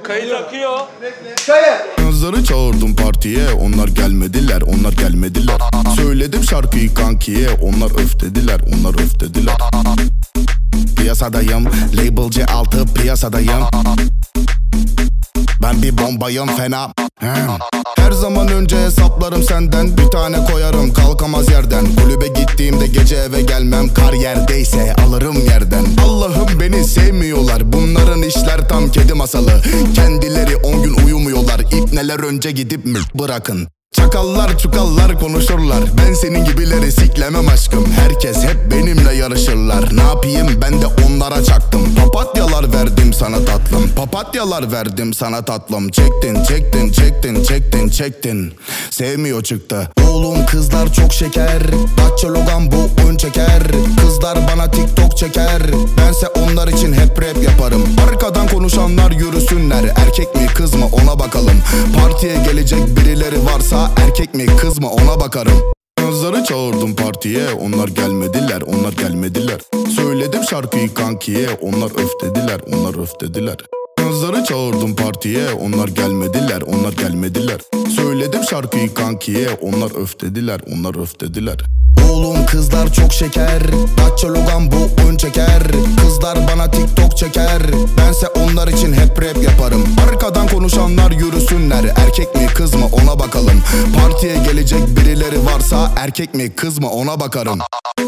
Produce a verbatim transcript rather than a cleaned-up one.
Kayıt akıyor. Kızları çağırdım partiye, onlar gelmediler, onlar gelmediler. Söyledim şarkıyı kankiye, onlar öf dediler, onlar öf dediler. Piyasadayım, label C altı piyasadayım. Ben bir bombayım fena. Her zaman önce hesaplarım senden. Bir tane koyarım kalkamaz yerden. Kulübe gittiğimde gece eve gelmem. Kar yerdeyse alırım yerden. Allah'ım beni sevmiyorlar. Bunların işler tam kedi masalı. Kendileri on gün uyumuyorlar. İpneler önce gidip mi bırakın. Çakallar çukallar konuşurlar. Ben senin gibileri siklemem aşkım. Herkes hep benimle yarışırlar. Ne yapayım ben de onlara çaktım. Papatyalar verdim sana tatlım. Papatyalar verdim sana tatlım. Çektin çektin çektin çektin çektin. Sevmiyor çıktı. Oğlum kızlar çok şeker. Dacia Logan bu ön çeker. Kızlar bana TikTok çeker. Bense onlar için hep rap yaparım. Arkadan konuşanlar yürüsünler. Erkek mi kız mı ona bakalım. Partiye gelecek birileri varsa erkek mi kız mı ona bakarım. Kızları çağırdım partiye, onlar gelmediler, onlar gelmediler. Söyledim şarkıyı kankiye, onlar öf dediler, onlar öf dediler. Kızları çağırdım partiye, onlar gelmediler, onlar gelmediler. Söyledim şarkıyı kankiye, onlar öf dediler, onlar öf dediler. Oğlum kızlar çok şeker. Dacia Logan bu ön çeker. Kızlar bana TikTok çeker. Bense onlar için hep rap yaparım. Arkadan konuşanlar yürüsünler. Erkek mi kız mı ona bakalım. Partiye gelecek birileri varsa erkek mi kız mı ona bakarım.